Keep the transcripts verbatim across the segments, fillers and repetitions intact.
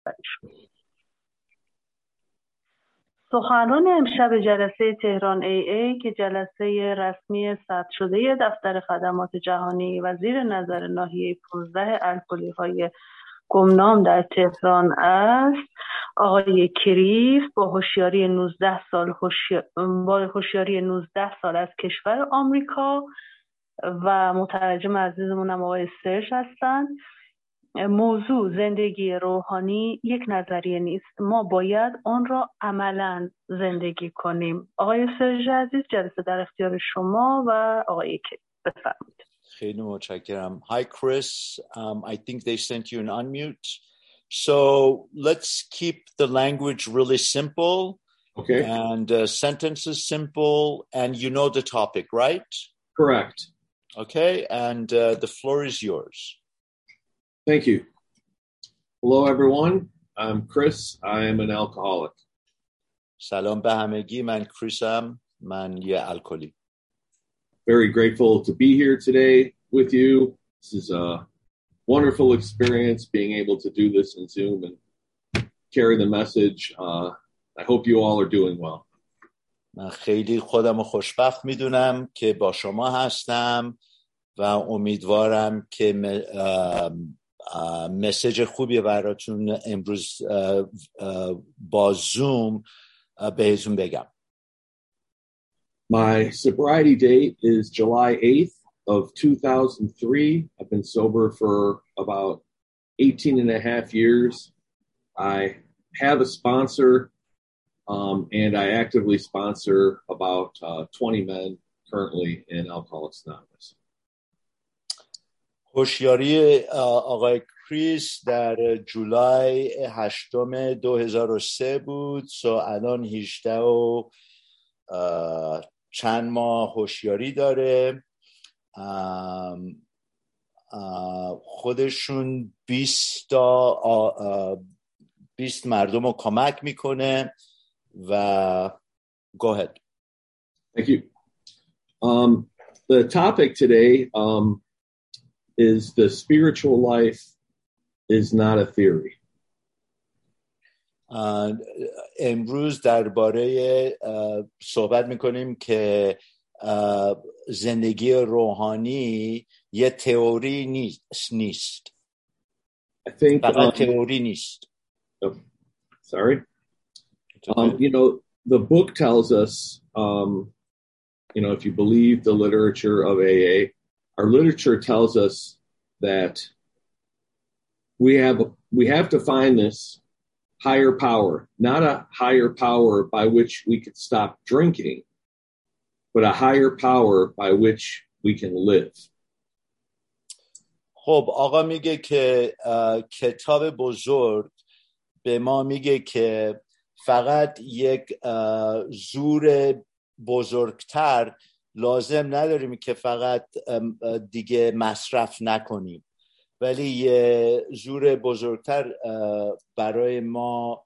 سخنران امشب جلسه تهران ای ای که جلسه رسمی ثبت شده دفتر خدمات جهانی و زیر نظر ناحیه پانزده الکلی‌های گمنام در تهران است، آقای کریف با هوشیاری نوزده سال هوشیار... با هوشیاری نوزده سال از کشور آمریکا و مترجم عزیزمونم آقای سرژ هستند. موضوع زندگی روحانی یک نظریه نیست، ما باید آن را عملاً زندگی کنیم. آقای سرژ عزیز، جلسه در اختیار شما و آقای کریف، بفرمایید. خیلی متشکرم. Hi Chris, um, I think they sent you an unmute. So let's keep the language really simple. Okay. And uh, sentences simple, and you know the topic, right? Correct. Okay, and uh, the floor is yours. Thank you. Hello everyone, I'm Chris. I am an alcoholic. سلام به همگی، من کریسم، من یه الکلی. Very grateful to be here today with you. This is a wonderful experience being able to do this in Zoom and carry the message. Uh, I hope you all are doing well. من خیلی خودم رو خوشبخت میدونم که با شما هستم و امیدوارم که مسیج خوبی براتون امروز با زوم بهتون بگم. My sobriety date is July eighth of two thousand three. I've been sober for about eighteen and a half years. I have a sponsor, um, and I actively sponsor about uh, twenty men currently in Alcoholics Anonymous. هوشیاری آقای کریس در جولای هشتم دو هزار و سه بود. سو الان هجده و چند ماه هوشیاری داره. خودشون بیست تا بیست مردم رو کمک میکنه و go ahead. Thank you. Um, the topic today um, is the spiritual life is not a theory. Uh, امروز درباره uh, صحبت میکنیم که uh, زندگی روحانی یه تئوری نیست. نیست. I think فقط um, تئوری نیست. Oh, sorry. Okay. Um, you know, the book tells us, um, you know, if you believe the literature of A A, our literature tells us that we have we have to find this higher power, not a higher power by which we could stop drinking, but a higher power by which we can live. خب آقا میگه که کتاب بزرگ به ما میگه که فقط یک زور بزرگتر لازم نداریم که فقط دیگه مصرف نکنیم، ولی یه زور بزرگتر برای ما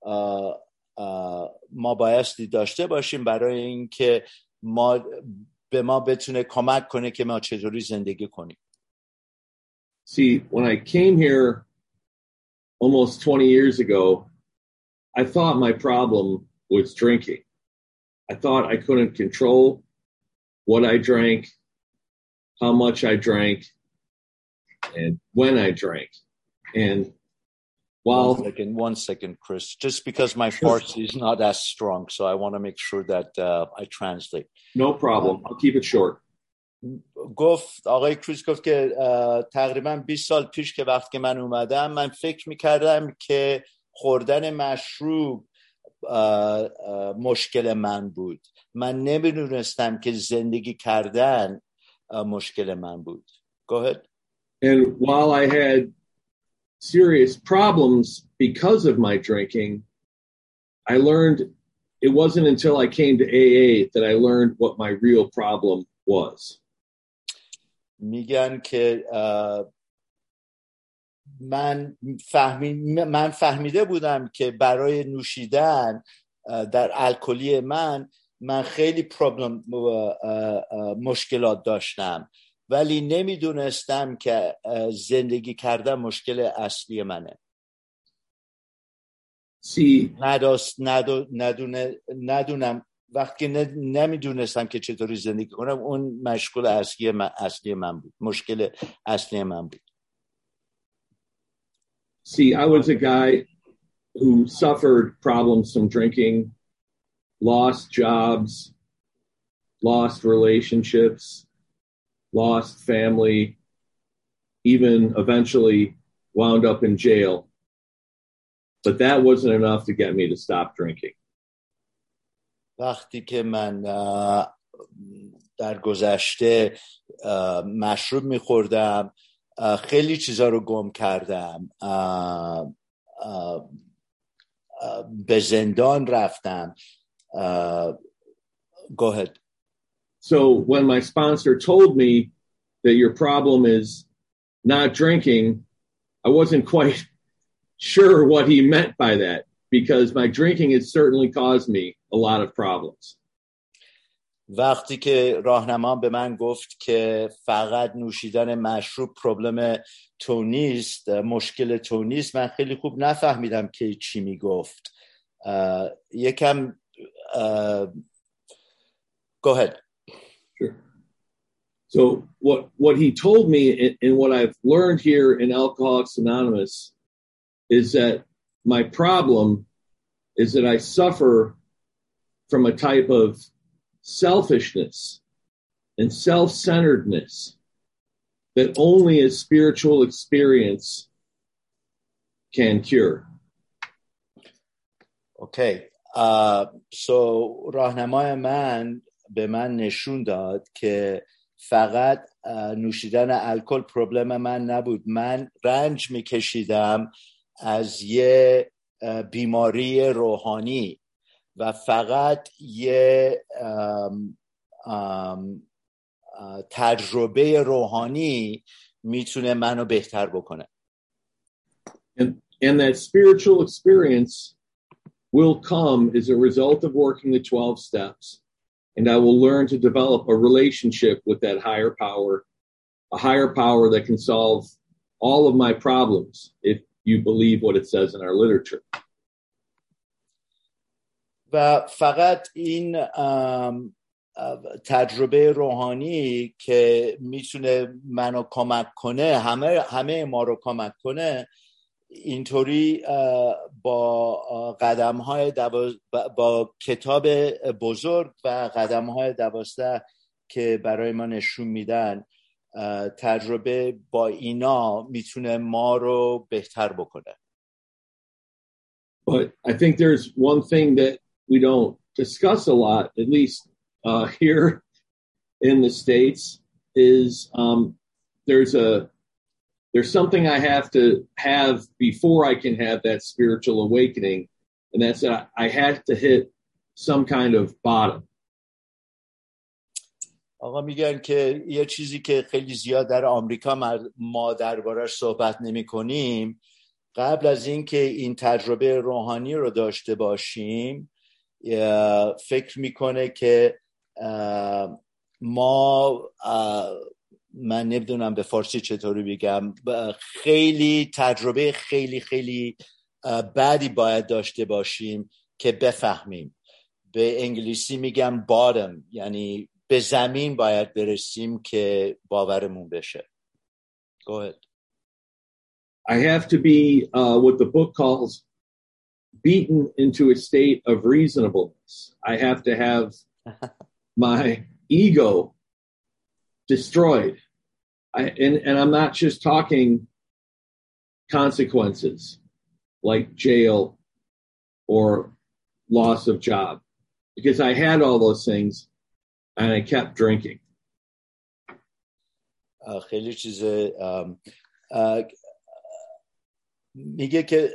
ما بایستی داشته باشیم برای اینکه ما به ما بتونه کمک کنه که ما چطوری زندگی کنیم. See, when I came here almost twenty years ago, I thought my problem was drinking. I thought I couldn't control what I drank, how much I drank, and when I drank. And while... One second, one second, Chris. Just because my Farsi is not as strong, so I want to make sure that uh, I translate. No problem. I'll keep it short. گفت آقای کریس گفت که تقریبا بیست سال پیش که وقتی که من اومدم من فکر میکردم که خوردن مشروب آه، آه، مشکل من بود. من نمیدونستم که زندگی کردن مشکل من بود. Go ahead. And while I had serious problems because of my drinking, I learned it wasn't until I came to A A that I learned what my real problem was. میگن که من فهمی من فهمیده بودم که برای نوشیدن در الکلی من من خیلی پرابلم مشکلات داشتم، ولی نمیدونستم که زندگی کردن مشکل اصلی منه. See, نداست ندو ندونه ندونم وقتی نمیدونستم که چطوری زندگی کنم، اون مشکل اصلی من اصلی من بود، مشکل اصلی من بود. See, I was a guy who suffered problems from drinking, lost jobs, lost relationships, lost family, even eventually wound up in jail. But that wasn't enough to get me to stop drinking. وقتی که من در گذشته مشروب میخوردم، خیلی چیزا رو گم کردم، به زندان رفتم. Go ahead. So when my sponsor told me that your problem is not drinking, I wasn't quite sure what he meant by that, because my drinking has certainly caused me a lot of problems. وقتی که راهنما به من گفت که فقط نوشیدن مشروب پروبلم تو نیست، مشکل تو نیست، من خیلی خوب نفهمیدم که چی میگفت. یکم uh, go ahead. Sure. So what what he told me, and, and what I've learned here in Alcoholics Anonymous, is that my problem is that I suffer from a type of selfishness and self-centeredness that only a spiritual experience can cure. Okay. Uh, so راهنمای من به من نشون داد که فقط نوشیدن الکل پروبلم من نبود. من رنج میکشیدم از یه بیماری روحانی و فقط یه ام، ام، تجربه روحانی میتونه منو بهتر بکنه. And, and that spiritual experience will come as a result of working the twelve steps. And I will learn to develop a relationship with that higher power, a higher power that can solve all of my problems if you believe what it says in our literature. و فقط این تجربه روحانی که میتونه منو کمک کنه، همه همه ما رو کمک کنه، اینطوری با قدم‌های دواز... با کتاب بزرگ و قدم‌های دوازده که برای ما نشون میدن، تجربه با اینا میتونه ما رو بهتر بکنه. But I think there's one thing that we don't discuss a lot, at least uh, here in the States, is um, there's a there's something I have to have before I can have that spiritual awakening, and that's that I have to hit some kind of bottom. آقا میگن که یه چیزی که خیلی زیاد در آمریکا ما دربارش صحبت نمی کنیم، قبل از این که این تجربه روحانی رو داشته باشیم، فکر میکنه که ما، من نمیدونم به فارسی چطوری بگم، خیلی تجربه خیلی خیلی بدی باید داشته باشیم که بفهمیم. به انگلیسی میگم bottom، یعنی به زمین باید برسیم که باورمون بشه. Go ahead. I have to be uh, what the book calls beaten into a state of reasonableness. I have to have my ego destroyed. I, and, and I'm not just talking consequences like jail or loss of job, because I had all those things and I kept drinking. خیلی چیز میگه که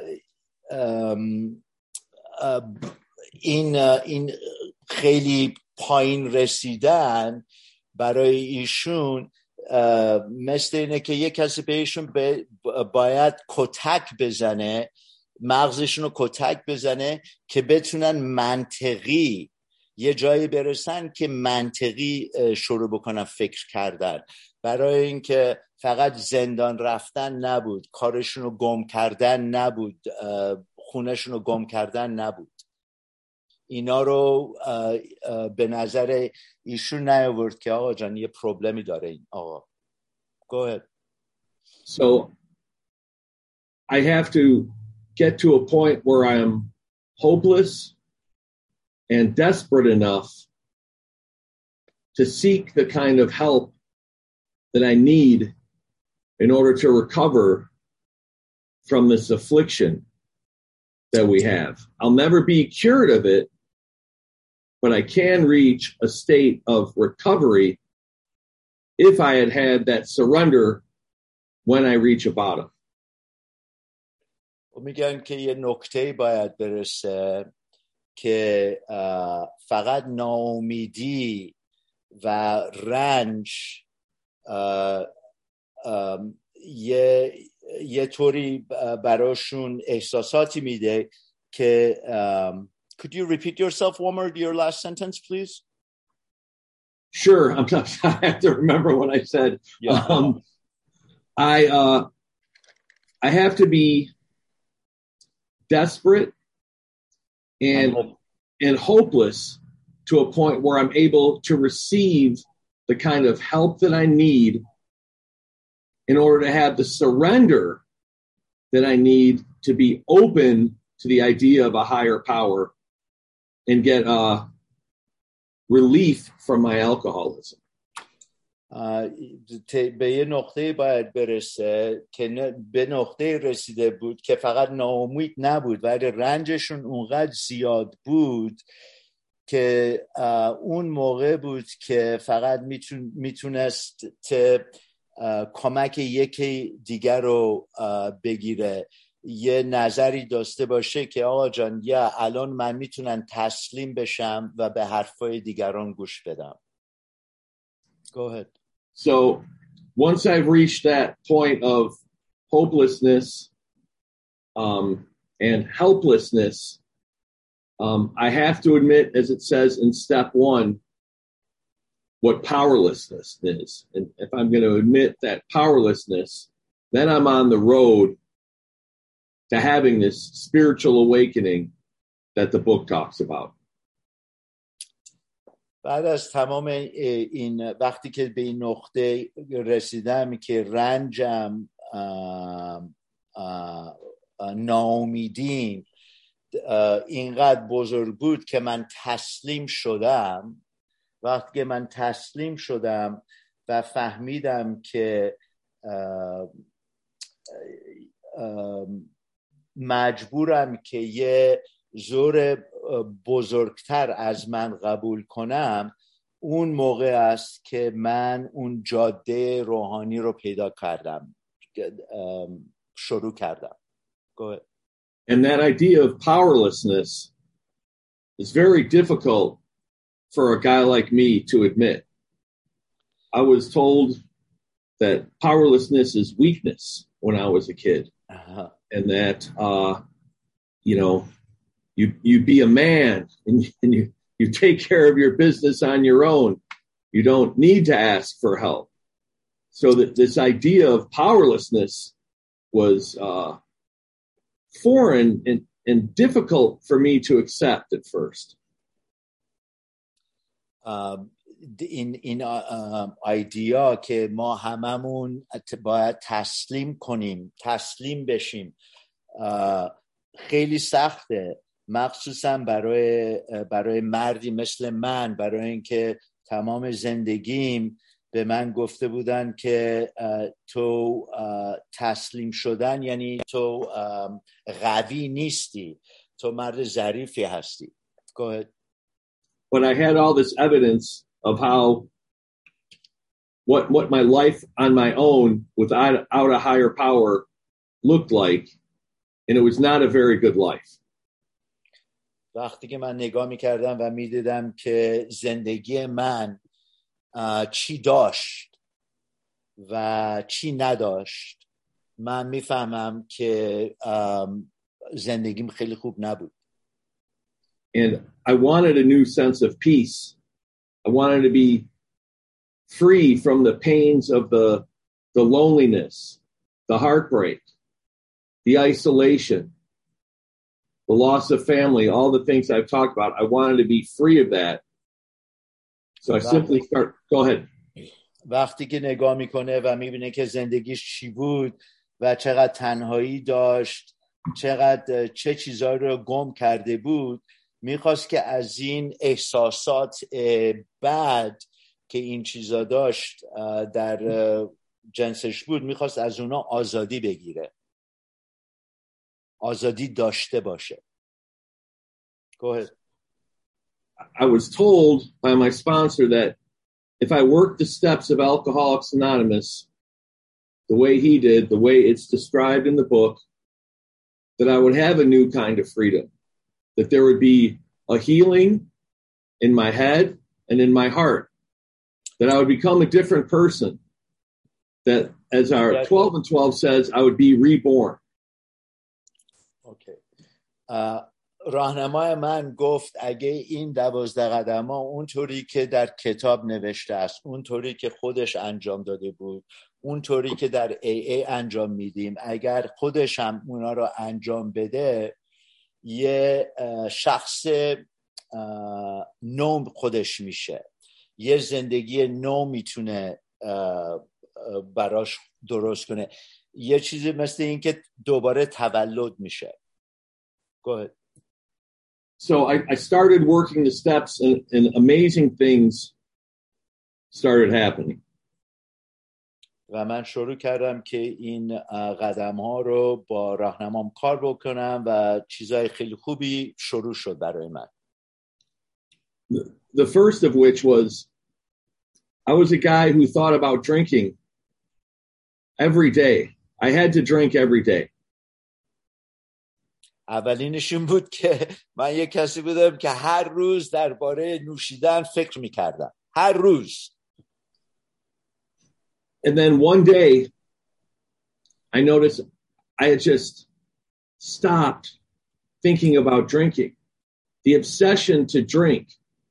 این این خیلی پایین رسیدن برای ایشون مثل اینه که یک کسی بهشون باید کتک بزنه، مغزشون رو کتک بزنه که بتونن منطقی یه جایی برسن که منطقی شروع بکنن فکر کردن. برای اینکه فقط زندان رفتن نبود، کارشون رو گم کردن نبود، خونشون رو گم کردن نبود. اینا رو به نظر ایشون نیاورد که آقا جان یه پروبلمی داره این آقا. Go ahead. So I have to get to a point where I'm hopeless and desperate enough to seek the kind of help that I need in order to recover from this affliction that we have. I'll never be cured of it, but I can reach a state of recovery if I had had that surrender when I reach a bottom. میگن که یه نکته باید برسه که فقط ناامیدی و رنج یه یه طوری براشون احساساتی میده که um, could you repeat yourself one more your last sentence please? Sure. I'm not, I have to remember what I said. Yeah. Um, I uh, I have to be desperate and and hopeless to a point where I'm able to receive the kind of help that I need in order to have the surrender that I need to be open to the idea of a higher power and get uh, relief from my alcoholism. به یه نقطه باید برسه که به نقطه رسیده بود که فقط ناامید نبود ولی رنجشون اونقدر زیاد بود که اون موقع بود که فقط میتون میتونست کمک یکی دیگر رو بگیره یه نظری داشته باشه که آقا جان یا الان من میتونم تسلیم بشم و به حرفای دیگران گوش بدم. Go ahead. So once I've reached that point of hopelessness um, and helplessness, um, I have to admit, as it says in step one, what powerlessness is. And if I'm going to admit that powerlessness, then I'm on the road to having this spiritual awakening that the book talks about. بعد از تمام این وقتی که به این نقطه رسیدم که رنجم ناامیدیم اینقدر بزرگ بود که من تسلیم شدم وقتی که من تسلیم شدم و فهمیدم که اه اه مجبورم که یه زور بزرگتر از من قبول کنم اون موقع است که من اون جاده روحانی رو پیدا کردم شروع کردم. Go ahead. And that idea of powerlessness is very difficult for a guy like me to admit. I was told that powerlessness is weakness when I was a kid. Uh-huh. And that, uh, you know, you, you be a man and, you, and you, you take care of your business on your own. You don't need to ask for help. So that this idea of powerlessness was uh, foreign and, and difficult for me to accept at first. Um, این این ایدیا که ما هممون باید تسلیم کنیم تسلیم بشیم خیلی سخته مخصوصا برای برای مردی مثل من برای اینکه تمام زندگیم به من گفته بودن که تو تسلیم شدن یعنی تو قوی نیستی تو مرد ظریفی هستی. Go ahead. But I had all this evidence of how what what my life on my own without out a higher power looked like, and it was not a very good life. وقتی که من نگاه می‌کردم و می‌دیدم که زندگی من چی داشت و چی نداشت من می‌فهمم که زندگیم خیلی خوب نبود. And I wanted a new sense of peace. I wanted to be free from the pains of the, the loneliness, the heartbreak, the isolation. the loss of family, all the things I've talked about. I wanted to be free of that. So I simply start, go ahead. وقتی که نگاه میکنه و میبینه که زندگیش چی بود و چقدر تنهایی داشت، چقدر چه چیزایی رو گم کرده بود، میخواست که از این احساسات بد که این چیزا داشت در جنسش بود، میخواست از اونا آزادی بگیره، آزادی داشته باشه. Go ahead. I was told by my sponsor that if I worked the steps of Alcoholics Anonymous the way he did, the way it's described in the book, that I would have a new kind of freedom, that there would be a healing in my head and in my heart, that I would become a different person, that as our twelve and twelve says, I would be reborn. Okay. Uh, راهنمای من گفت اگه این دوازده قدم ها اونطوری که در کتاب نوشته است، اونطوری که خودش انجام داده بود، اونطوری که در ای ای انجام میدیم، اگر خودش هم اونا رو انجام بده، یه شخص نو خودش میشه، یه زندگی نو میتونه براش درست کنه، یه چیزی مثل این که دوباره تولد میشه. Go ahead. So I, I started working the steps and, and amazing things started happening. و من شروع کردم که این قدم ها رو با راهنمام کار بکنم و چیزای خیلی خوبی شروع شد برای من. The, the first of which was I was a guy who thought about drinking every day. I had to drink every day. اولینش این بود که من یک کسی بودم که هر روز درباره نوشیدن فکر میکردم. هر روز. And then one day, I noticed I had just stopped thinking about drinking. The obsession to drink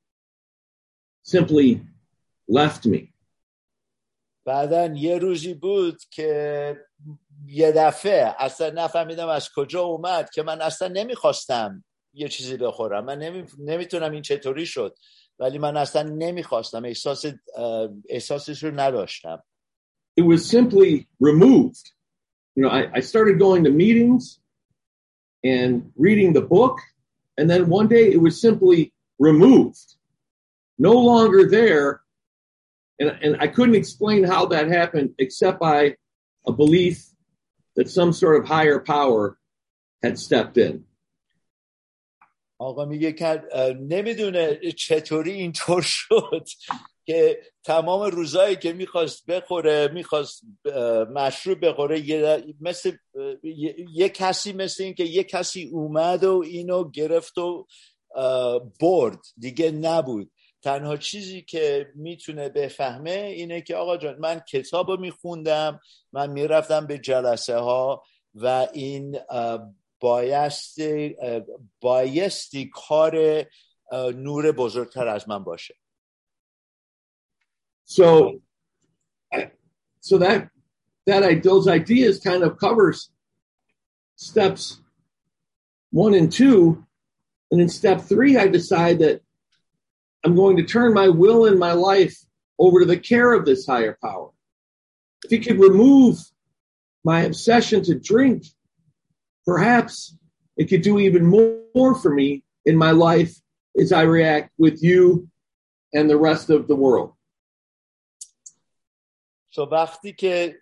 simply left me. بعدن یه روزی بود که یه دفعه اصلا نفهمیدم از کجا اومد که من اصلا نمیخواستم یه چیزی بخورم. من نمی... نمیتونم این چطوری شد، ولی من اصلا نمیخواستم، احساس احساسش رو نداشتم. It was simply removed. You know, I, I started going to meetings and reading the book, and then one day it was simply removed. No longer there, and, and I couldn't explain how that happened except by a belief that some sort of higher power had stepped in. آقا میگه که نمیدونه چطوری اینطور شد که تمام روزایی که میخواست بخوره، میخواست مشروب بخوره، یه مثل یه, یه کسی مثل این که یه کسی اومد و اینو گرفت و برد، دیگه نبود. تنها چیزی که میتونه بفهمه اینه که آقا جان من کتابو میخوندم، من میرفتم به جلسه ها و این بایستی بایستی کار نور بزرگتر از من باشه. So, so that that those ideas kind of covers steps one and two, and in step three, I decide that I'm going to turn my will and my life over to the care of this higher power. If he could remove my obsession to drink, perhaps it could do even more for me in my life as I react with you and the rest of the world. So وقتی که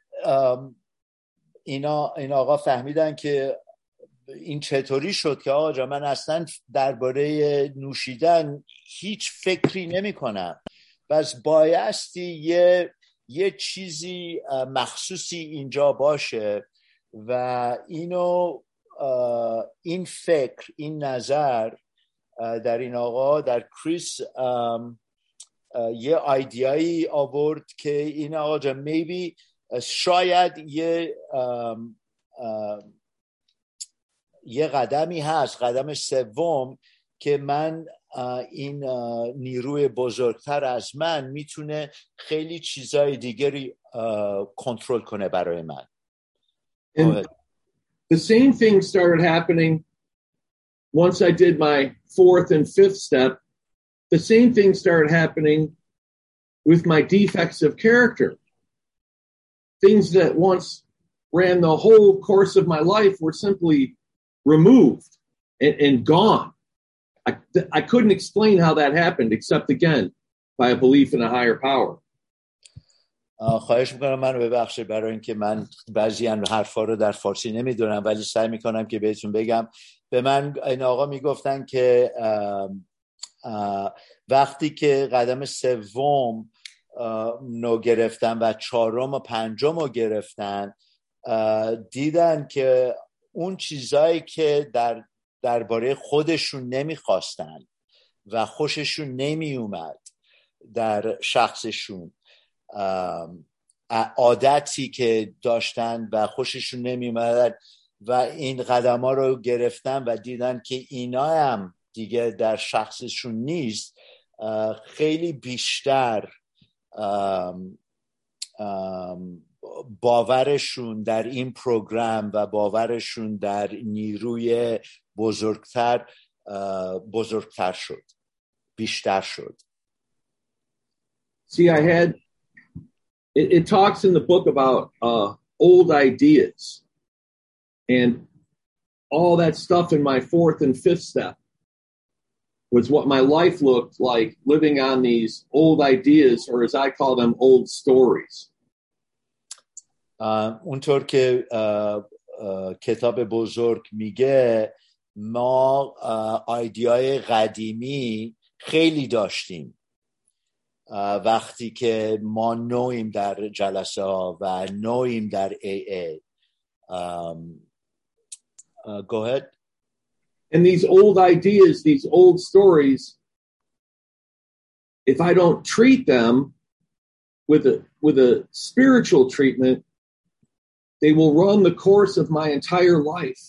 اینا این آقا فهمیدن که این چطوری شد که آقا جان من اصلا درباره نوشیدن هیچ فکری نمی کنم، بس بایستی یه یه چیزی مخصوصی اینجا باشه و اینو این فکر، این نظر در این آقا، در کریس یه آیدیایی آورد که این آقا جان میبی شاید یه ام ام یه قدمی هست، قدم سوم، که من این نیروی بزرگتر از من میتونه خیلی چیزای دیگری کنترل کنه برای من. And the same thing started happening once I did my fourth and fifth step, the same thing started happening with my defects of character. Things that once ran the whole course of my life were simply removed and, and gone. I, I couldn't explain how that happened, except again, by a belief in a higher power. خواهش میکنم منو ببخشید برای اینکه من بعضی از حرفا رو در فارسی نمیدونم، ولی سعی میکنم که بهتون بگم. به من این آقا میگفتن که اه اه وقتی که قدم سوم نو گرفتن و چهارم و پنجم رو گرفتن، دیدن که اون چیزایی که در درباره خودشون نمیخواستن و خوششون نمی اومد در شخصشون، عادتی که داشتن و خوششون نمی اومد و این قدم ها رو گرفتن و دیدن که اینا هم دیگه در شخصشون نیست، خیلی بیشتر ام ام باورشون در این پروگرام و باورشون در نیروی بزرگتر بزرگتر شد، بیشتر شد. See, I had, it, it talks in the book about uh, old ideas and all that stuff in my fourth and fifth step was what my life looked like, living on these old ideas, or as I call them, old stories. Uh, اونطور که uh, uh, کتاب بزرگ میگه، ما uh, ایده‌های قدیمی خیلی داشتیم uh, وقتی که ما نویم در جلسه ها و نویم در ای ای. Um, uh, go ahead. And these old ideas, these old stories, if I don't treat them with a with a spiritual treatment, they will run the course of my entire life.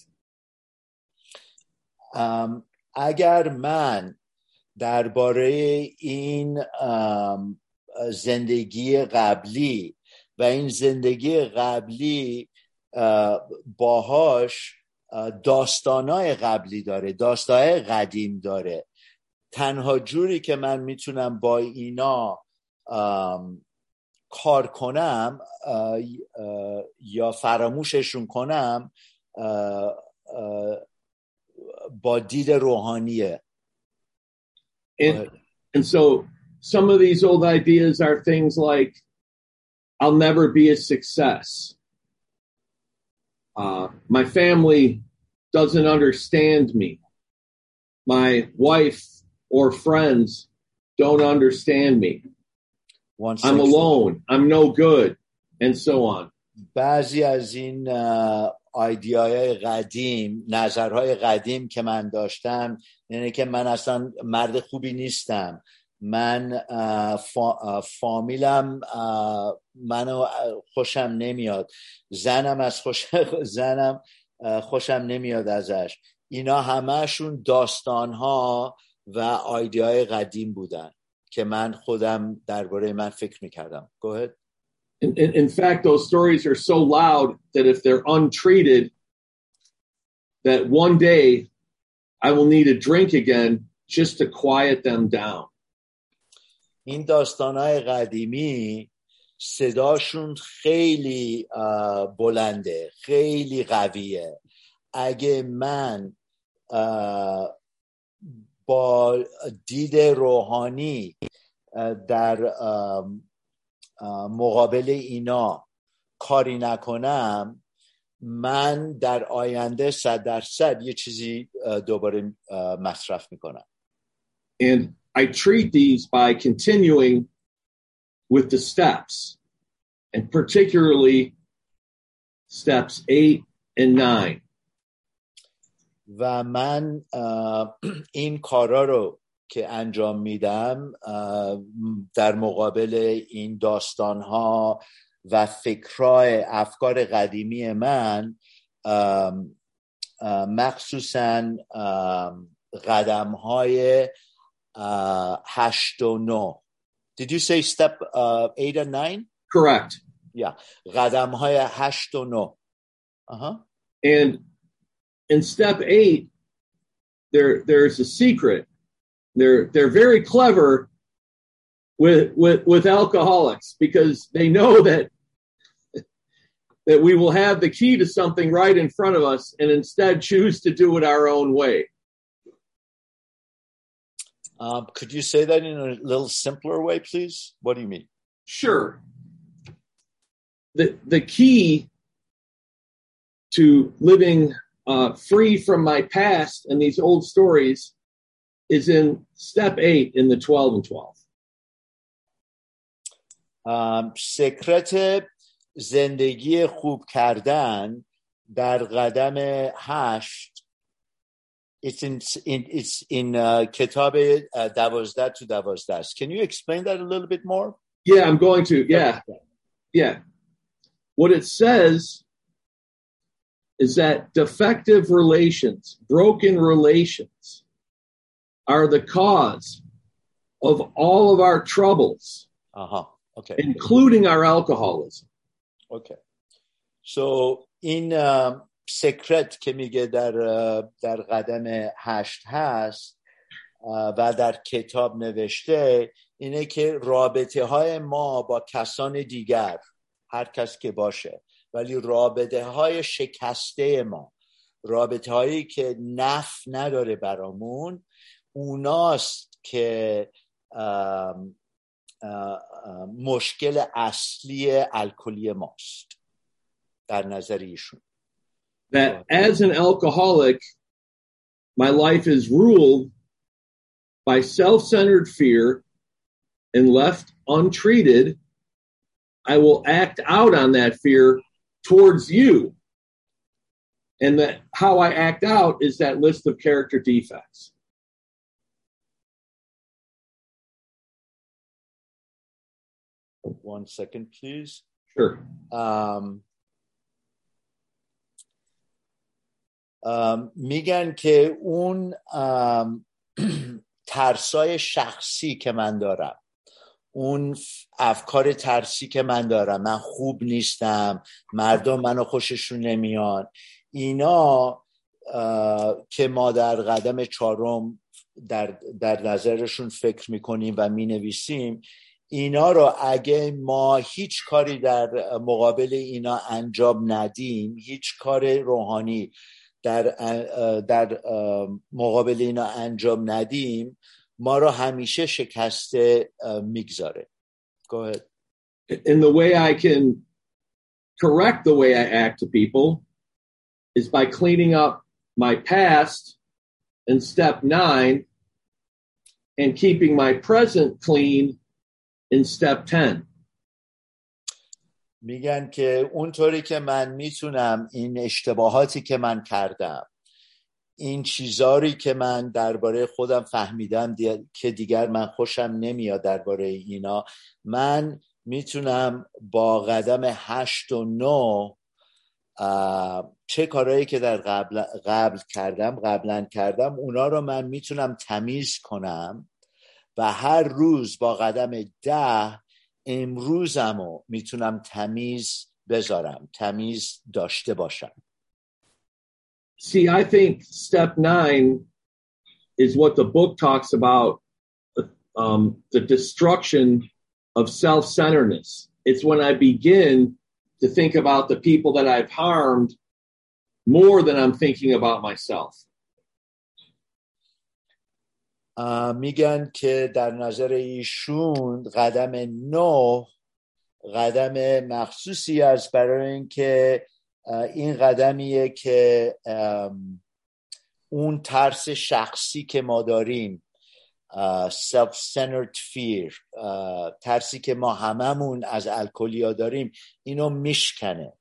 Um, اگر من درباره این um, زندگی قبلی و این زندگی قبلی uh, باهاش داستانای قبلی داره، داستانای قدیم داره، تنها جوری که من میتونم با اینا کار کنم آه، آه، یا فراموششون کنم آه، آه، با دید روحانیه. And, and so some of these old ideas are things like, I'll never be a success. Uh, my family doesn't understand me. My wife or friends don't understand me. I'm alone. I'm no good. And so on. بعضی از این ایده‌های قدیم، نظرهای قدیم که من داشتم، یعنی که من اصلا مرد خوبی نیستم. من فا، فامیلم منو خوشم نمیاد. زنم از خوش زنم خوشم نمیاد ازش. اینا همه‌شون داستان‌ها و ایده‌های قدیم بودن که من خودم درباره من فکر می‌کردم. Go ahead. In, in, in fact, those stories are so loud that if they're untreated, that one day I will need a drink again just to quiet them down. این داستان‌های قدیمی صداشون خیلی بلنده، خیلی قویه. اگه من با دید روحانی در مقابل اینا کاری نکنم، من در آینده صد درصد یه چیزی دوباره مصرف میکنم. And I treat these by continuing with the steps, and particularly steps eight and nine. و من این کارا رو که انجام میدم در مقابل این داستانها و فکرای افکار قدیمی من، مخصوصاً قدمهای هشت و نو. Did you say step uh, eight and nine? Correct. Yeah. قدمهای هشت و نو. Uh-huh. And in step eight, there there's a secret. They're they're very clever with with with alcoholics because they know that that we will have the key to something right in front of us and instead choose to do it our own way. Um, could you say that in a little simpler way, please? What do you mean? Sure. The the key to living uh, free from my past and these old stories is in step eight in the twelve and twelve. Um, سکرت زندگی خوب کردن در قدم هشت it's in, in, it's in uh, کتاب دوازده تو دوازده. Can you explain that a little bit more? Yeah, I'm going to. Yeah. Yeah. What it says is that defective relations, broken relations, are the cause of all of our troubles, uh-huh. Okay. including our alcoholism. Okay. So in um, سکرت که میگه در در قدم هشت هست و در کتاب نوشته اینه که رابطه های ما با کسان دیگر هر کس که باشه ولی رابطه های شکسته ما رابطه هایی که نفع نداره برامون اوناست که آم آم آم مشکل اصلی الکلی ماست در نظر ایشون. That as an alcoholic, my life is ruled by self-centered fear, and left untreated, I will act out on that fear towards you. And that how I act out is that list of character defects. One second, please. Sure. Um, um, میگن که اون um, ترسای شخصی که من دارم اون افکار ترسی که من دارم من خوب نیستم مردم منو خوششون نمیان اینا که ما در قدم چهارم در, در نظرشون فکر میکنیم و مینویسیم اینا رو اگه ما هیچ کاری در مقابل اینا انجام ندیم هیچ کار روحانی در, در مقابل اینا انجام ندیم ما رو همیشه شکسته میگذاره. Go ahead. And the way I can correct the way I act to people is by cleaning up my past in step nine and keeping my present clean in step ten. میگن که اونطوری که من میتونم این اشتباهاتی که من کردم این چیزاری که من درباره خودم فهمیدم دی... که دیگر من خوشم نمیاد درباره اینا من میتونم با قدم هشت و نو چه کارهایی که در قبل, قبل کردم قبلا کردم اونا رو من میتونم تمیز کنم و هر روز با قدم ده امروزمو میتونم تمیز بذارم تمیز داشته باشم. See, I think step nine is what the book talks about, um, the destruction of self-centeredness. It's when I begin to think about the people that I've harmed more than I'm thinking about myself. Uh, میگن که در نظر ایشون قدم نه قدم مخصوصی است برای اینکه این قدمیه که اون ترس شخصی که ما داریم self-centered fear ترسی که ما هممون از الکلیا داریم اینو میشکنه.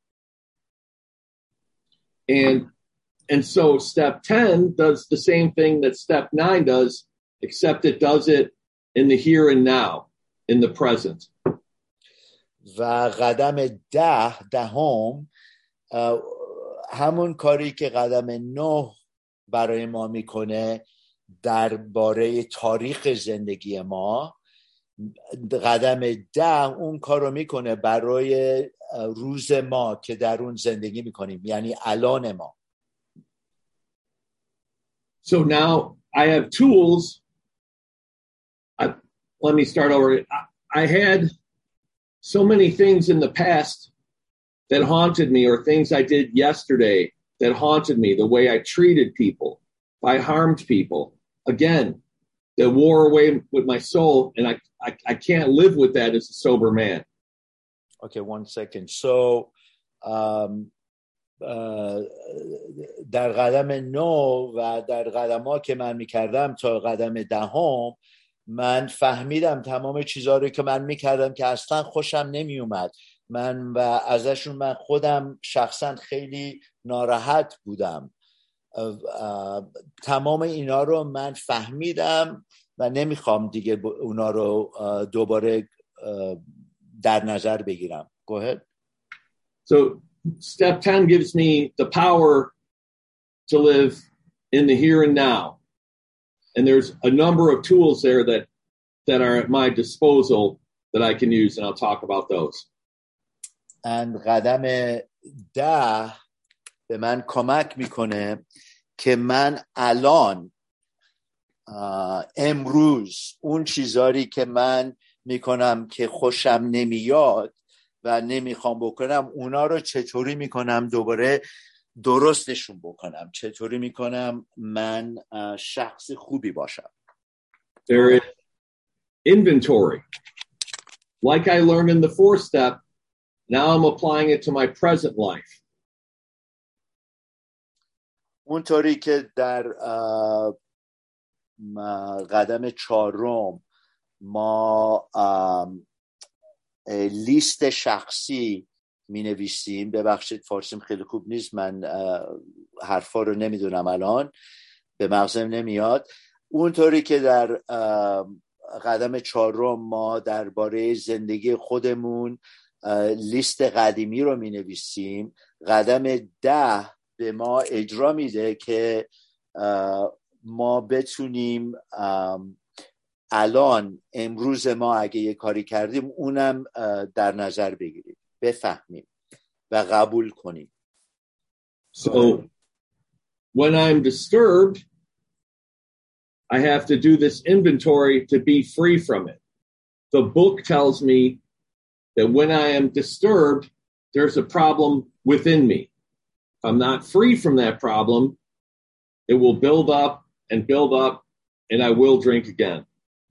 And and so step ten does the same thing that step nine does, except it does it in the here and now, in the present. و قدم ده دهم همون کاری که قدم نه برای ما میکنه درباره تاریخ زندگی ما قدم ده اون کارو میکنه برای روز ما که در اون زندگی میکنیم یعنی الان ما. So now I have tools. I, let me start over. I, I had so many things in the past that haunted me, or things I did yesterday that haunted me, the way I treated people, I harmed people. Again, that wore away with my soul, and I, I, I can't live with that as a sober man. Okay, one second. So, um, uh, در قدم نو و در قدم‌ها که من میکردم تا قدم دهم، من فهمیدم تمام چیزها رو که من میکردم که اصلا خوشم نمیومد. من و ازشون من خودم شخصا خیلی ناراحت بودم. تمام اینا رو من فهمیدم و نمیخوام دیگه اونا رو دوباره در نظر بگیرم. Go ahead. So step ten gives me the power to live in the here and now. And there's a number of tools there that that are at my disposal that I can use, and I'll talk about those. And قدم ده به من کمک میکنه که من الان امروز اون چیزاری که من میکنم که خوشم نمیاد و نمیخوام بکنم، اونا رو چطوری میکنم دوباره درستشون بکنم، چطوری میکنم من شخص خوبی باشم. There is inventory. Like I learned in the fourth step, now I'm applying it to my present life. اونطوری که در قدم چهارم ما لیست شخصی می نویسیم. ببخشید فارسیم خیلی خوب نیست، من حرفا رو نمیدونم الان، به مغزم نمیاد. اونطوری که در قدم چهارم ما درباره زندگی خودمون لیست قدیمی رو می نویسیم، قدم ده به ما اجرا میده که ما بتونیم الان امروز ما اگه یه کاری کردیم اونم در نظر بگیریم، بفهمیم و قبول کنیم. So when I'm disturbed, I have to do this inventory to be free from it. The book tells me that when I am disturbed, there's a problem within me. If I'm not free from that problem, it will build up and build up, and I will drink again.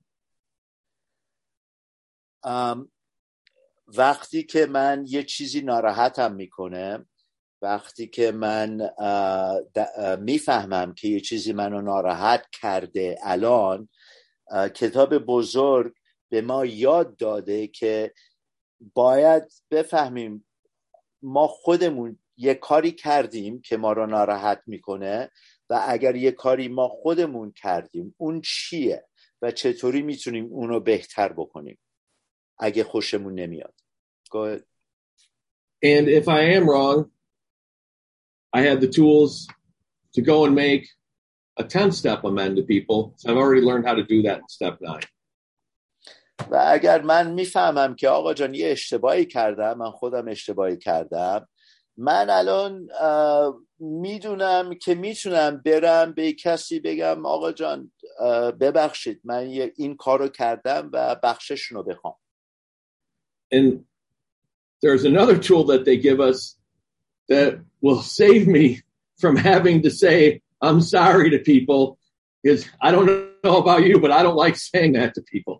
Um, وقتی که من یه چیزی ناراحتم میکنه، وقتی که من میفهمم که یه چیزی منو ناراحت کرده الان، کتاب بزرگ به ما یاد داده که باید بفهمیم ما خودمون یه کاری کردیم که ما رو ناراحت میکنه و اگر یه کاری ما خودمون کردیم اون چیه و چطوری میتونیم اونو بهتر بکنیم اگه خوشمون نمیاد. Go ahead. And if I am wrong, I have the tools to go and make a ten-step amend to people. So I've already learned how to do that in step nine. و اگر من میفهمم که آقا جان یه اشتباهی کردم، من خودم اشتباهی کردم، من الان میدونم که میتونم برم به کسی بگم آقا جان ببخشید من این کارو کردم و بخششونو بخوام. And there's another tool that they give us that will save me from having to say I'm sorry to people, because I don't know about you, but I don't like saying that to people.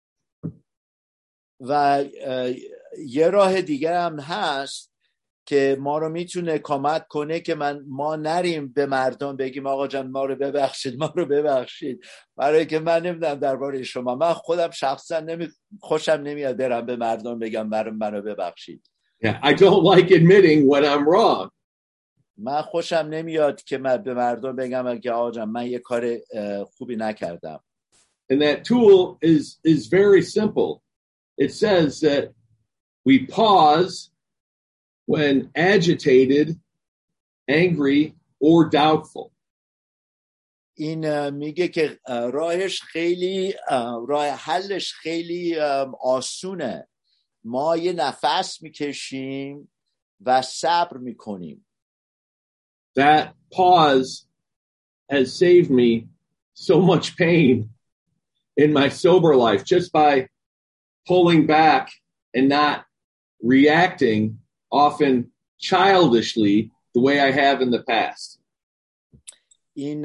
و یه راه دیگه هم هست که ما رو میتونه کمک کنه که من ما نریم به مردم بگیم آقا جان ما رو ببخشید ما رو ببخشید، برای که من نمیدونم درباره شما، من خودم شخصا نمی خوشم نمیاد برم به مردم بگم برام منو ببخشید. Yeah, I don't like admitting when I'm wrong. من خوشم نمیاد که من به مردم بگم که آقا جان من یه کار خوبی نکردم. And that tool is is very simple. It says that we pause when agitated, angry, or doubtful. این میگه که راهش خیلی راه حلش خیلی آسونه. ما یه نفس میکشیم و صبر میکنیم. That pause has saved me so much pain in my sober life just by pulling back and not reacting often childishly the way I have in the past. این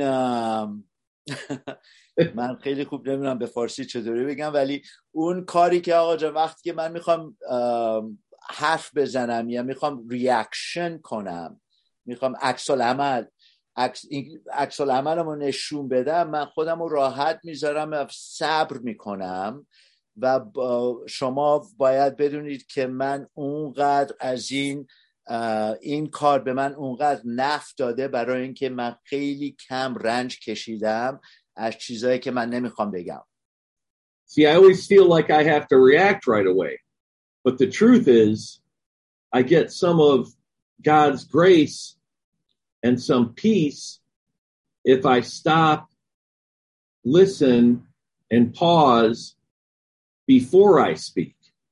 من خیلی خوب نمیدونم به فارسی چطوری بگم، ولی اون کاری که آقا جان وقتی که من میخوام حرف بزنم یا میخوام ریاکشن کنم، میخوام عکس العمل عکس العملمو نشون بدم، من خودم رو راحت میذارم، صبر میکنم و شما باید بدونید که من اونقدر از این این کار به من اونقدر نفع داده برای اینکه من خیلی کم رنج کشیدم از چیزایی که من نمیخوام بگم. See, I always feel like I have to react right away. But the truth is, I get some of God's grace and some peace if I stop, listen, and pause before I speak.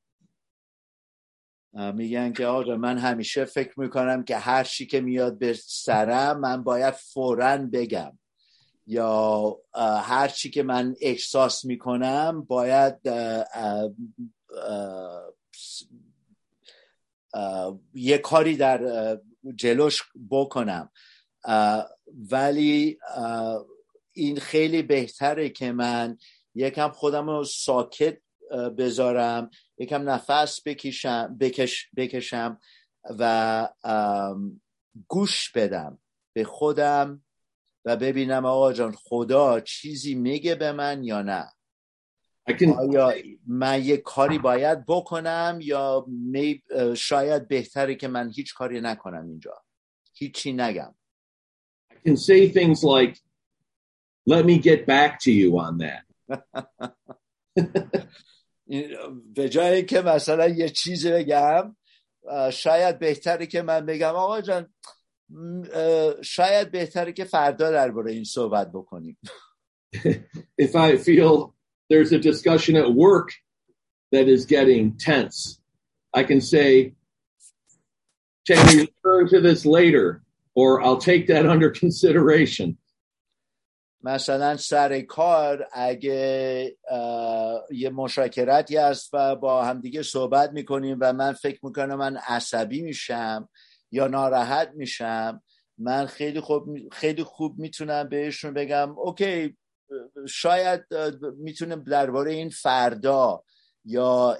میگن که آقا من همیشه فکر میکنم که هر چی که میاد به سرم من باید فوراً بگم، یا هر چی که من احساس میکنم باید اه اه اه اه یه کاری در جلوش بکنم. ولی این خیلی بهتره که من یکم خودم رو ساکت بذارم، یکم نفس بکشم بکش بکشم و گوش بدم به خودم و ببینم آقا جان خدا چیزی میگه به من یا نه. can... آیا من یک کاری باید بکنم یا می... شاید بهتره که من هیچ کاری نکنم، اینجا هیچی نگم. I can say things like, let me get back to you on that. به جای که مثلا یه چیزی بگم، شاید بهتره که من بگم آقا جان شاید بهتره که فردا درباره این صحبت بکنیم. If I feel there's a discussion at work that is getting tense, I can say, can we return to this later? Or I'll take that under consideration. مثلا سر کار اگه یه مشاکراتی هست و با همدیگه صحبت میکنیم و من فکر میکنم من عصبی میشم یا ناراحت میشم، من خیلی خوب خیلی خوب میتونم بهشون بگم اوکی شاید میتونم درباره این فردا یا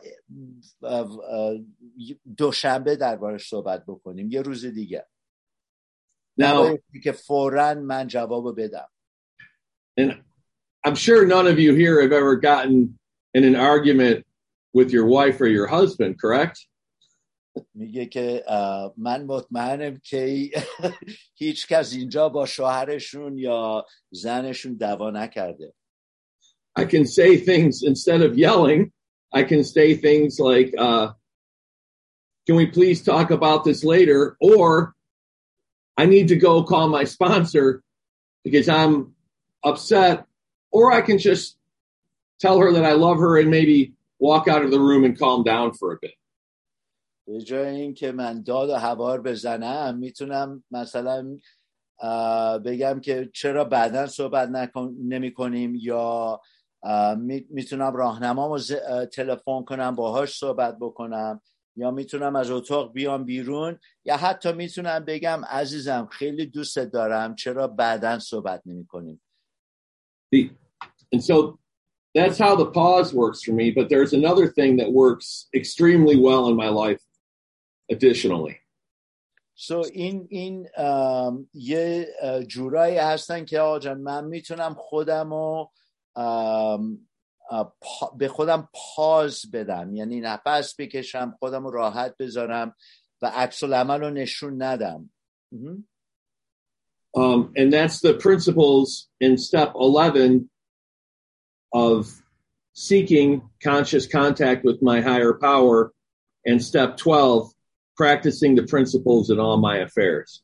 دوشنبه دربارش صحبت بکنیم، یه روز دیگه. Now, که فوراً من جواب بدم. And I'm sure none of you here have ever gotten in an argument with your wife or your husband, correct? میگه که من مطمئنم که هیچ کس اینجا با شوهرشون یا زنشون دعوا نکرده. I can say things instead of yelling. I can say things like, uh, can we please talk about this later? Or I need to go call my sponsor because I'm upset. Or I can just tell her that I love her and maybe walk out of the room and calm down for a bit. به جای این که من داد و هوار بزنم میتونم مثلا بگم که چرا بعداً صحبت نکن نمی کنیم، یا میتونم راهنمامو تلفن کنم باهاش صحبت بکنم، یا میتونم از اتاق بیام بیرون، یا حتی میتونم بگم عزیزم خیلی دوست دارم چرا بعداً صحبت نمی کنیم. And so that's how the pause works for me, but there's another thing that works extremely well in my life additionally. So این این um, یه uh, جورایی هستن که آقا جان من میتونم خودمو um, uh, پا, به خودم پاز بدم، یعنی نفس بکشم، خودمو راحت بذارم و عکس العمل رو نشون ندم. Mm-hmm. Um, and that's the principles in step eleven of seeking conscious contact with my higher power, and step twelve, practicing the principles in all my affairs.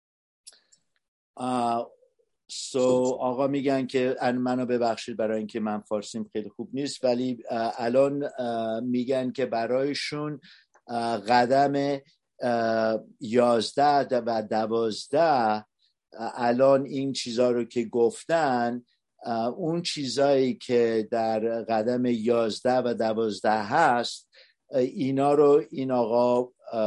Uh, so آقا میگن که منو ببخشید برای اینکه من فارسیم خیلی خوب نیست، ولی uh, الان uh, میگن که برایشون uh, قدم uh, یازده و دوازده الان این چیزا رو که گفتن، اون چیزایی که در قدم یازده و دوازده هست، اینا رو این آقا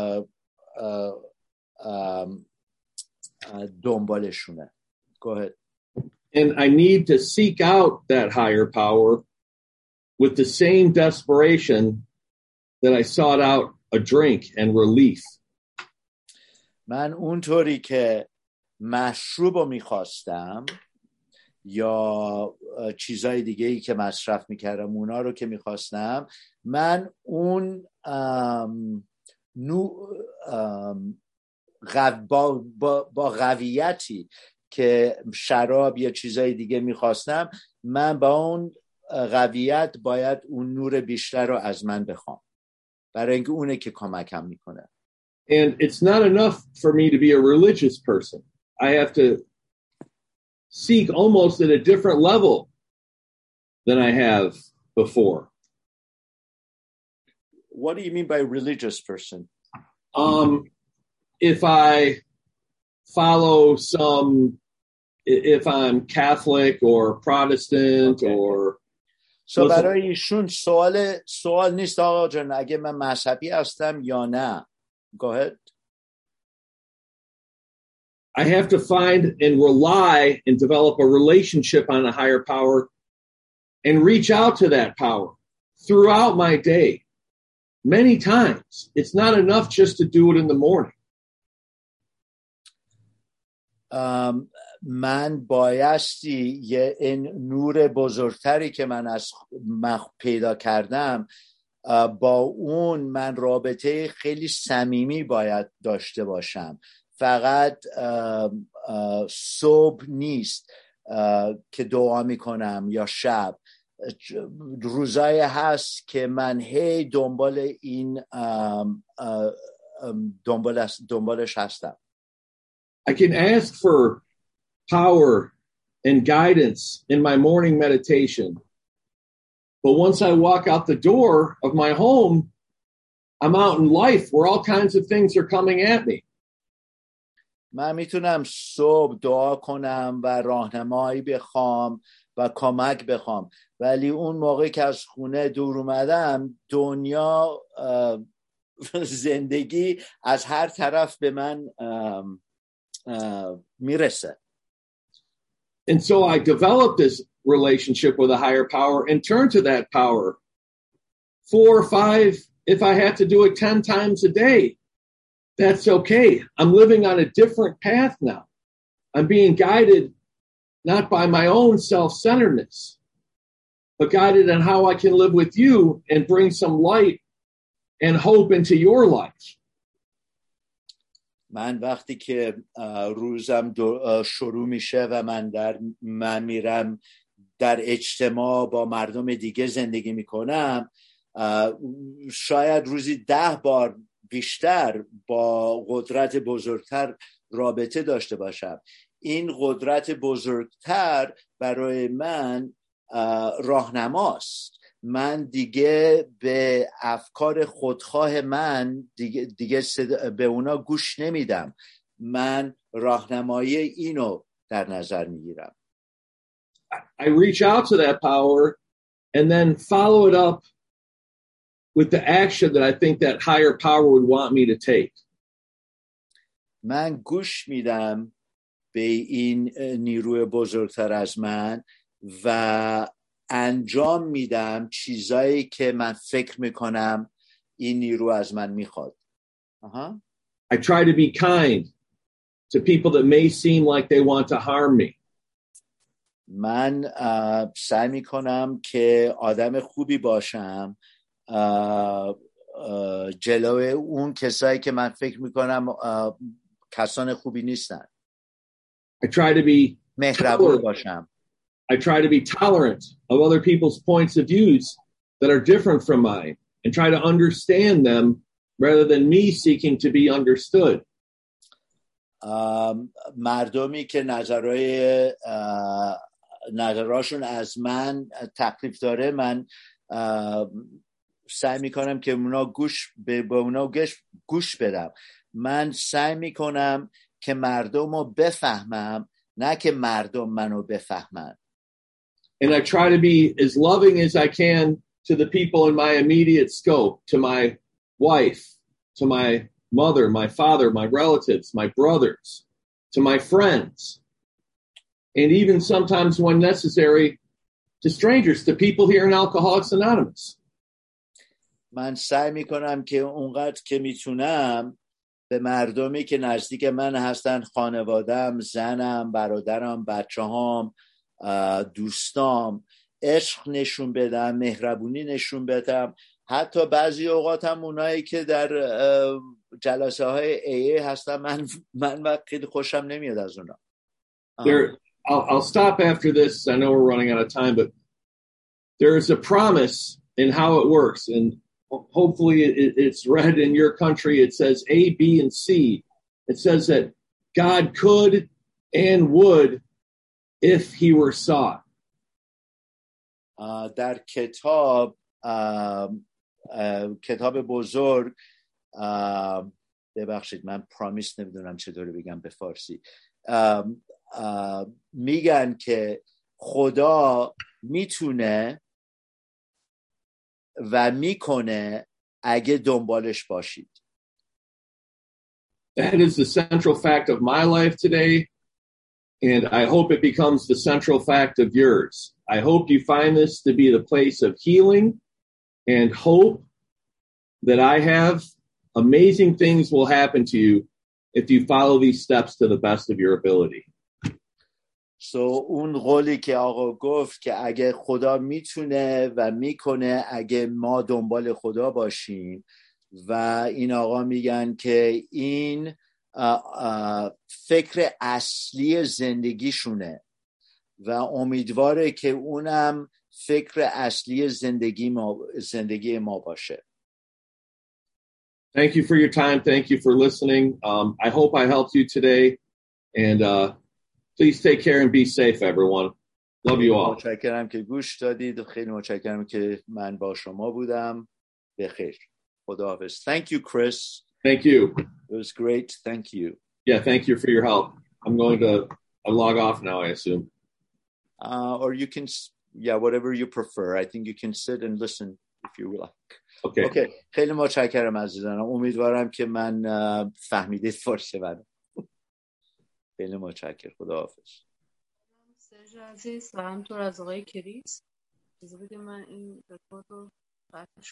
دنبالشونه. Go ahead. And I need to seek out that higher power with the same desperation that I sought out a drink and relief. من اونطوری که مشروب رو میخواستم یا چیزای دیگه ای که مصرف میکردم اونا رو که میخواستم، من اون ام، نو ام، غو با, با, با قویتی که شراب یا چیزای دیگه میخواستم، من با اون قویت باید اون نور بیشتر رو از من بخوام، برای اینکه اونه که کمکم میکنه. And it's not enough for me to be a religious person. I have to seek almost at a different level than I have before. What do you mean by religious person? Um, if I follow some, if I'm Catholic or Protestant okay. or So برای ایشون سوال سوال نیست آقا جان اگه من مذهبی هستم یا نه. Go ahead. I have to find and rely and develop a relationship on a higher power and reach out to that power throughout my day. Many times. It's not enough just to do it in the morning. Um, من بایستی یه این نور بزرگتری که من از مخ پیدا کردم با اون من رابطه خیلی صمیمی باید داشته باشم. فقط صبح نیست که دعا میکنم یا شب، روزای هست که من هی دنبال این دنبال دنبالش هستم. I can ask for power and guidance in my morning meditation. But once I walk out the door of my home, I'm out in life where all kinds of things are coming at me. من میتونم صبح دعا کنم و راهنمایی بخوام و کمک بخوام، ولی اون موقع که از خونه دور اومدم دنیا زندگی از هر طرف به من میرسه. And so I developed this relationship with a higher power and turn to that power four or five, if I had to do it ten times a day, that's okay. I'm living on a different path now. I'm being guided not by my own self-centeredness, but guided on how I can live with you and bring some light and hope into your life. من وقتی که روزم شروع میشه و من در من میرم در اجتماع با مردم دیگه زندگی میکنم، شاید روزی ده بار بیشتر با قدرت بزرگتر رابطه داشته باشم. این قدرت بزرگتر برای من راهنماست. من دیگه به افکار خودخواه من دیگه, دیگه به اونا گوش نمیدم. من راهنمایی اینو در نظر میگیرم. I reach out to that power and then follow it up with the action that I think that higher power would want me to take. من گوش میدم به این نیروی بزرگتر از من و انجام میدم چیزایی که من فکر میکنم این نیرو از من میخواد. uh-huh. I try to be kind to people that may seem like they want to harm me. من uh, سعی میکنم که آدم خوبی باشم uh, uh, جلوی اون کسایی که من فکر میکنم uh, کسان خوبی نیستن. I try to be مهربون باشم. I try to be tolerant of other people's points of views that are different from mine and try to understand them rather than me seeking to be understood. Um, مردمی که نظرهای uh, نظرهاشون از من تکلیف داره، من uh, سعی میکنم که اونا گوش به اونا گوش, گوش بدم. من سعی میکنم که مردم رو بفهمم، نه که مردم منو بفهمن. And I try to be as loving as I can to the people in my immediate scope, to my wife, to my mother, my father, my relatives, my brothers, to my friends, and even sometimes when necessary, to strangers, to people here in Alcoholics Anonymous. من سعی میکنم که اونقدر که میتونم به مردمی که نزدیک من هستن، خانوادم، زنم، برادرم، بچه‌هام، دوستام، عشق نشون بدم، مهربونی نشون بدم. حتی بعضی اوقات هم اونایی که در جلسه های ای ای هستن، من من وقت خیلی خوشم نمیاد از اونا. There, I'll, I'll stop after this. I know we're running out of time, but there is a promise in how it works, and hopefully it, it's read in your country. It says A, B, and C. It says that God could and would if he were sought. Uh, در کتاب uh, uh, کتاب بزرگ uh, ببخشید من پرامیس نمیدونم چطوری بگم به فارسی. uh, uh, میگن که خدا میتونه و میکنه اگه دنبالش باشید. That is the central fact of my life today, and I hope it becomes the central fact of yours. I hope you find this to be the place of healing and hope that I have. Amazing things will happen to you if you follow these steps to the best of your ability. So اون قولی که آقا گفت که اگه خدا میتونه و میکنه اگه ما دنبال خدا باشیم، و این آقا میگن که این آ، آ، فکر اصلی زندگیشونه و امیدواره که اونم فکر اصلی زندگی ما زندگی ما باشه. Thank you for your time. Thank you for listening. Um, I hope I helped you today, and uh, please take care and be safe, everyone. Love you all. متشکرم که گوش دادید. خیلی متشکرم که من با شما بودم. بخیر. خداحافظ. Thank you, Chris. Thank you. It was great. Thank you. Yeah, thank you for your help. I'm going to I'll log off now, I assume. Uh, or you can, yeah, whatever you prefer. I think you can sit and listen if you like. Okay. Okay. خیلی متشکرم عزیزانم. امیدوارم که من فهمیدید فارسی بدم. خیلی متشکرم. خداحافظ. سرج عزیز و همطور از آقای کریس. اجازه بدید من این رکورد رو قطعش